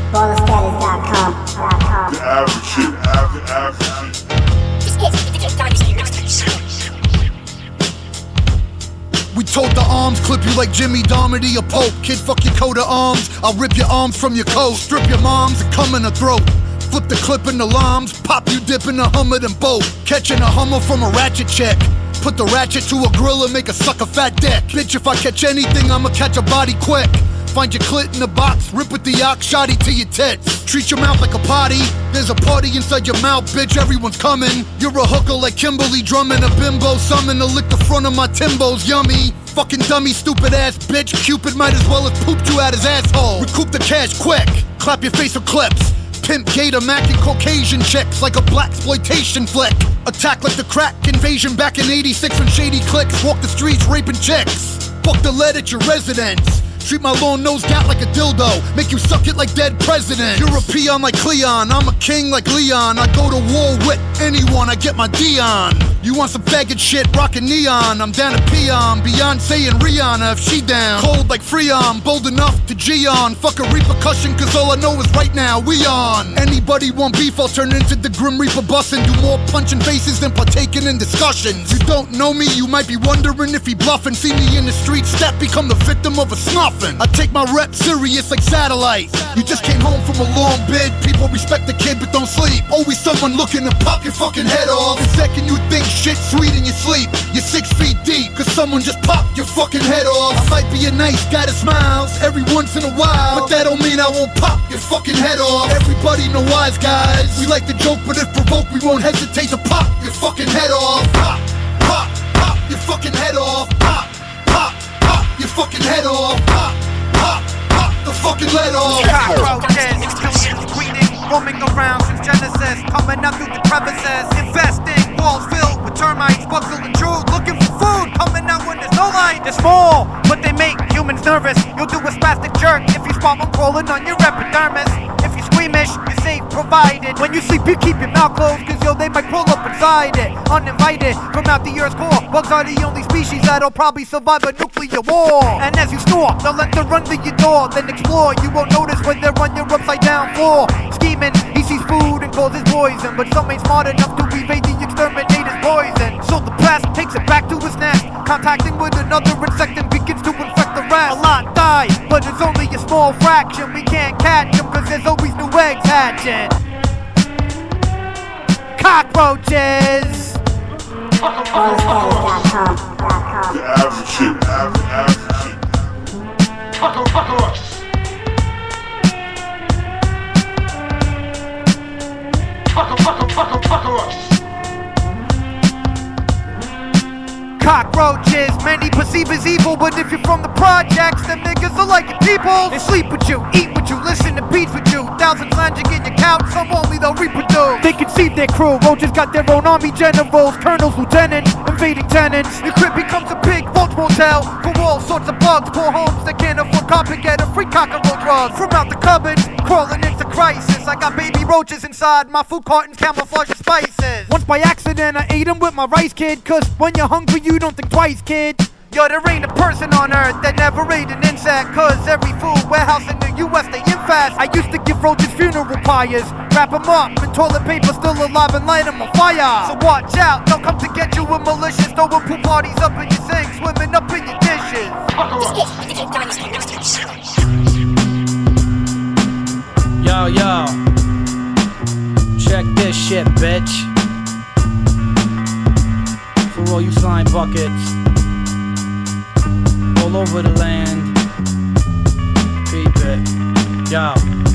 BallsStatus.com. The average shit, average shit. We told the arms, clip you like Jimmy Darmody or Pope. Kid, fuck your coat of arms, I'll rip your arms from your coat. Strip your moms and come in the throat. Flip the clip in the limes, pop you dip in a Hummer and boat. Catching a Hummer from a ratchet check. Put the ratchet to a grill and make a sucker fat deck. Bitch, if I catch anything, I'ma catch a body quick. Find your clit in the box, rip with the ox, shotty to your tits. Treat your mouth like a potty, there's a party inside your mouth, bitch, everyone's coming. You're a hooker like Kimberly drumming a bimbo, summon to lick the front of my Timbos, yummy. Fucking dummy, stupid ass bitch, Cupid might as well have pooped you out his asshole. Recoup the cash quick, clap your face with clips. Pimp Gator Mac and Caucasian chicks like a blaxploitation flick. Attack like the crack invasion back in 86 when shady clicks walk the streets raping chicks. Fuck the lead at your residence. Treat my long nose gat like a dildo, make you suck it like dead presidents. You're a peon like Cleon, I'm a king like Leon. I go to war with anyone, I get my Dion. You want some faggot shit, rockin' neon. I'm down to peon, Beyonce and Rihanna if she down. Cold like Freon, bold enough to G on. Fuck a repercussion, cause all I know is right now, we on. Anybody want beef, I'll turn into the Grim Reaper bus and do more punching faces than partaking in discussions. You don't know me, you might be wondering if he bluffing. See me in the street, step, become the victim of a snuffing. I take my rep serious like satellite. You just came home from a long bid. People respect the kid but don't sleep. Always someone looking to pop your fucking head off. The second you think shit sweet in your sleep, you're 6 feet deep, cause someone just popped your fucking head off. I might be a nice guy that smiles every once in a while, but that don't mean I won't pop your fucking head off. Everybody know wise guys, we like to joke, but if provoked we won't hesitate to pop your fucking head off. Pop, pop, pop your fucking head off. Pop, pop, pop your fucking head off. Pop, pop, pop the fucking lead off. Cockroaches, billions tweeting, roaming around since Genesis, coming out through the crevices, investing, walls filled with termites, bugs and true, looking for food, coming out when there's no light. They're small, but they make humans nervous. You'll do a spastic jerk if you spot one crawling on your epidermis. If you're squeamish, you're safe, provided. When you sleep, you keep your mouth closed, cause yo, they might crawl up inside it. Uninvited, from out the earth's core, bugs are the only species that'll probably survive a nuclear war. And as you snore, they'll enter under your door, then explore. You won't notice when they're on your upside down floor. Scheming, he sees food and calls it poison, but some ain't smart enough to evade the exterminator's poison. So the pest takes it back to his nest, contacting with another insect and begins to infect the rest. A lot die, but it's only a small fraction. We can't catch them cause there's always new eggs hatching. Cockroaches. BallsStatus.com. The average shit, average shit. Cockroaches. Cockroaches, many perceive as evil, but if you're from the projects, them niggas are like your people. They sleep with you, eat with you, listen to beats with you. Thousands lounging in your couch, some only they'll reproduce. They conceive their crew, roaches got their own army generals, colonels, lieutenants, invading tenants. Your crib becomes a big vulture motel for all sorts of bugs. Poor homes that can't afford carpet get a free cockroach drug. From out the cupboards, crawling into crisis. I got baby roaches inside my food cartons, camouflage with spices. Once by accident I ate them with my rice, kid, cause when you're hungry you don't think twice, kid. Yo, there ain't a person on earth that never ate an insect, cause every food warehouse in the US they infest. I used to give roaches funeral pyres, wrap them up in toilet paper still alive and light them on fire. So watch out, they'll come to get you with malicious, throwing pool parties up in your sink, swimming up in your dishes. Yo, check this shit, bitch. For all you slime buckets all over the land, keep it, yo.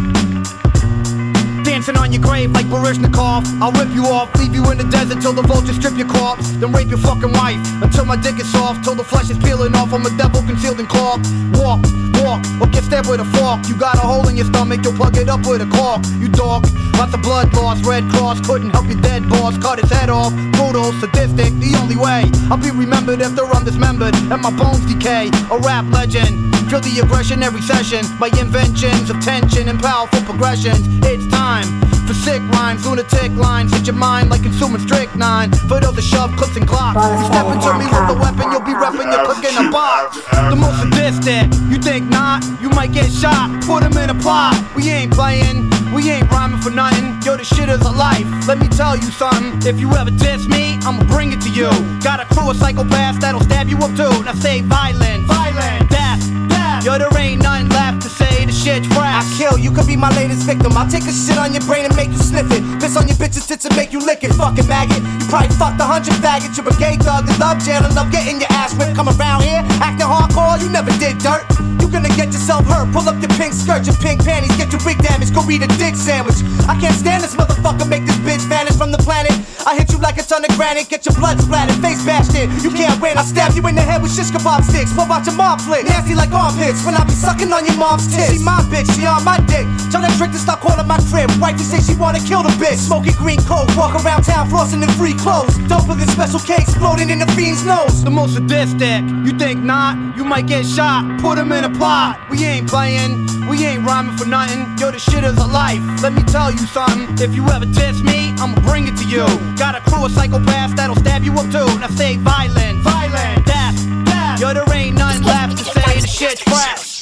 Dancing on your grave like Baryshnikov. I'll rip you off, leave you in the desert till the vultures strip your corpse. Then rape your fucking wife until my dick is soft, till the flesh is peeling off. I'm a devil concealed in cork. Walk, or get stabbed with a fork. You got a hole in your stomach, you'll plug it up with a cork. You dog, lots of blood loss. Red Cross couldn't help your dead boss. Cut his head off, brutal, sadistic, the only way I'll be remembered if they're undismembered and my bones decay. A rap legend, Feel the aggression every session. My inventions of tension and powerful progressions. It's time for sick rhymes, lunatic lines. Hit your mind like consuming strychnine. For those that shove clips and clocks. You step into me with a weapon, you'll be repping your click in a box. The most sadistic, you think not? You might get shot, put him in a plot. We ain't playing, we ain't rhyming for nothing. Yo, this shit is a life, let me tell you something. If you ever diss me, I'ma bring it to you. Got a crew of psychopaths that'll stab you up too. Now say violent, violent, death, death. Yo, there ain't nothing left to say, the shit's fresh. I kill, you could be my latest victim. I'll take a shit on your brain and make you sniff it. Piss on your bitch's tits and make you lick it. Fucking maggot, you probably fucked 100 faggots. You're a gay thug that love jail and love getting your ass whipped. Come around here, acting hardcore, you never did dirt. You gonna get yourself hurt. Pull up your pink skirt, your pink panties, get you big damage. Go eat a dick sandwich. I can't stand this motherfucker, make this bitch vanish from the planet. I hit you like a ton of granite, get your blood splattered, face bashed in. You can't win. I stab you in the head with shish kebab sticks. What about your mom flick? Nasty like armpits when I be sucking on your mom's tits. She my bitch, she on my dick. Tell that trick to stop calling my crib. Wifey say she wanna kill the bitch. Smoking green coke, walk around town flossing in free clothes. Dump with a special cake exploding in the fiend's nose. The most sadistic, you think not? You might get shot, put him in a plot. We ain't playing, we ain't rhyming for nothing. Yo, this shit is a life, let me tell you something. If you ever diss me, I'ma bring it to you. Got a crew of psychopaths that'll stab you up too. Now say violent, violent, death, death. Yo, there ain't nothing left to say, the shit's fresh.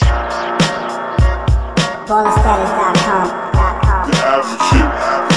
The BallerStatus.com. average shit.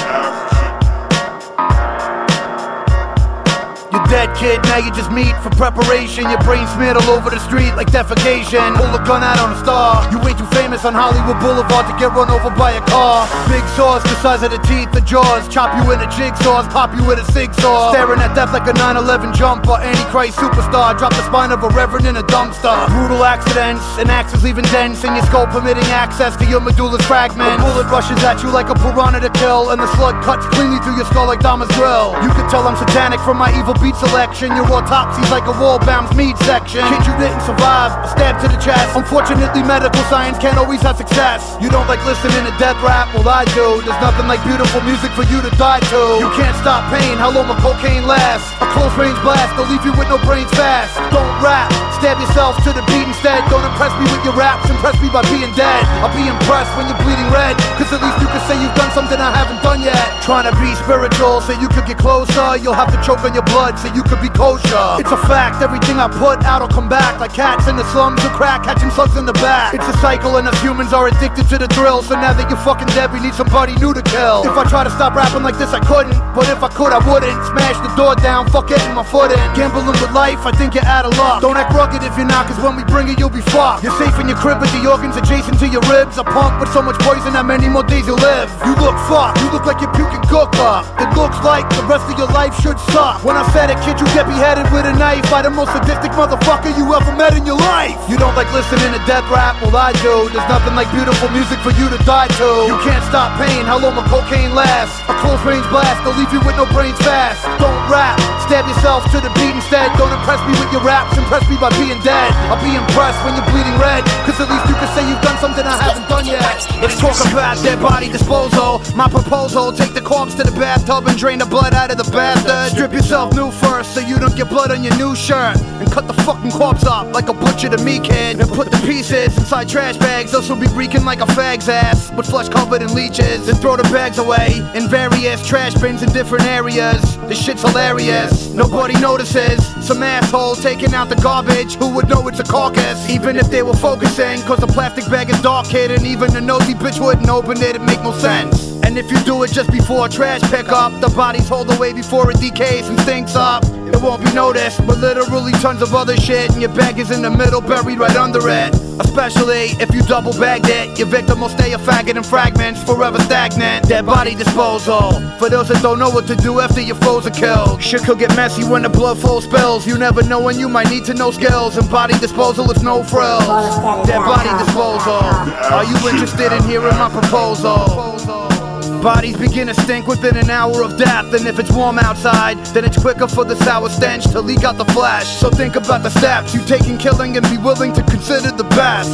You dead kid, now you just meet for preparation. Your brain smeared all over the street like defecation. Pull a gun out on a star. You ain't too famous on Hollywood Boulevard to get run over by a car. Big saws the size of the teeth, the jaws. Chop you into jigsaws, pop you with a zigzag. Staring at death like a 9/11 jumper. Antichrist superstar, drop the spine of a reverend in a dumpster. Brutal accidents, and axes leaving dents in your skull, permitting access to your medulla's fragments. A bullet rushes at you like a piranha to kill, and the slug cuts cleanly through your skull like Dahmer's drill. You can tell I'm satanic from my evil beat selection. Your autopsy's like a wall-bound meat section. Kid, you didn't survive, a stab to the chest. Unfortunately, medical science can't always have success. You don't like listening to death rap? Well, I do. There's nothing like beautiful music for you to die to. You can't stop pain, how long will cocaine last? A close-range blast, they'll leave you with no brains fast. Don't rap, stab yourself to the beat instead. Don't impress me with your raps, impress me by being dead. I'll be impressed when you're bleeding red, cause at least you can say you've done something I haven't done yet. Trying to be spiritual so you could get closer. You'll have to choke on your blood so you could be kosher. It's a fact, everything I put out will come back. Like cats in the slums who crack, catching slugs in the back. It's a cycle and us humans are addicted to the thrill. So now that you're fucking dead, we need somebody new to kill. If I try to stop rapping like this, I couldn't. But if I could, I wouldn't. Smash the door down, fuck getting my foot in. Gambling with life, I think you're out of luck. Don't act rugged if you're not, cause when we bring it, you'll be fucked. You're safe in your crib with the organs adjacent to your ribs. A pump with so much poison that many more days you'll live. You look fucked, you look like you're puking cook up. It looks like the rest of your life should suck. When I said it, kid, you get beheaded with a knife by the most sadistic motherfucker you ever met in your life. You don't like listening to death rap? Well, I do. There's nothing like beautiful music for you to die to. You can't stop pain, how long will cocaine last? A close-range blast, they'll leave you with no brains fast. Don't rap, stab yourself to the beat instead. Don't impress me with your raps, impress me by being dead. I'll be impressed when you're bleeding red, cause at least you can say you've done something I haven't done yet. Let's talk about dead body disposal. My proposal, take the corpse to the bathtub and drain the blood out of the bastard. Strip yourself new first so you don't get blood on your new shirt. And cut the fucking corpse up like a butcher to me, kid. And put the pieces inside trash bags, those will be reeking like a fag's ass, with flesh covered in leeches. And throw the bags away in various trash bins in different areas. This shit's hilarious, nobody notices. Some asshole taking out the garbage, who would know it's a carcass? Even if they were focusing, cause the plastic bag is dark, kid. And even a nosy bitch wouldn't open it, it make no sense. And if you do it just before trash pickup, the body's hauled away before it decays and stinks up. It won't be noticed, but literally tons of other shit, and your bag is in the middle, buried right under it. Especially if you double bagged it, your victim will stay a faggot in fragments, forever stagnant. Dead body disposal, for those that don't know what to do after your foes are killed. Shit could get messy when the blood flow spills. You never know when you might need to know skills, and body disposal is no frills. Dead body disposal, are you interested in hearing my proposal? Bodies begin to stink within an hour of death, and if it's warm outside, then it's quicker for the sour stench to leak out the flesh. So think about the steps you take in killing and be willing to consider the best.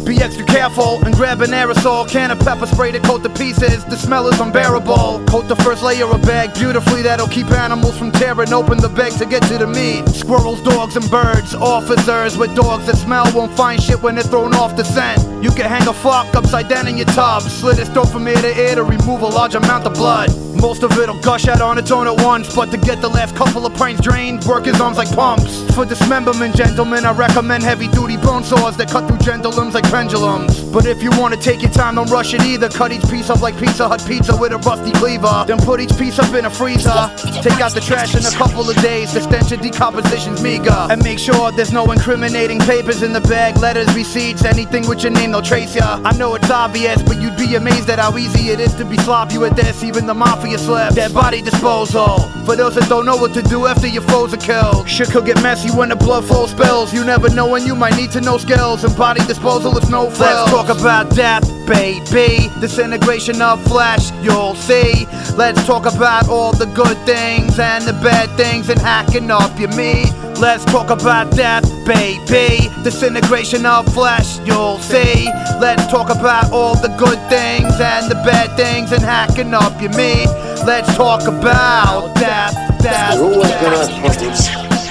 Be extra careful and grab an aerosol can of pepper spray to coat the pieces. The smell is unbearable. Coat the first layer of bag beautifully, that'll keep animals from tearing open the bag to get to the meat. Squirrels, dogs, and birds. Officers with dogs that smell won't find shit when they're thrown off the scent. You can hang a fuck upside down in your tub, slit his throat from ear to ear to remove a large amount of blood. Most of it'll gush out on its own at once, but to get the last couple of pints drained, work his arms like pumps. For dismemberment, gentlemen, I recommend heavy-duty bone saws that cut through pendulums like pendulums. But if you want to take your time, don't rush it either. Cut each piece up like Pizza Hut pizza with a rusty cleaver. Then put each piece up in a freezer. Take out the trash in a couple of days, the stench of decomposition's meager. And make sure there's no incriminating papers in the bag, letters, receipts, anything with your name, they'll trace ya. I know it's obvious, but you'd be amazed at how easy it is to be sloppy with this. Even the mafia slips. Dead body disposal. For those that don't know what to do after your foes are killed. Shit could get messy when the blood flow spills. You never know when you might need to know skills. And body disposal is no frills. Let's talk about death, baby. Disintegration of flesh, you'll see. Let's talk about all the good things and the bad things and hacking up your meat. Let's talk about death, baby. Disintegration of flesh, you'll see. Let's talk about all the good things and the bad things and hacking up your meat. Let's talk about death, death, death.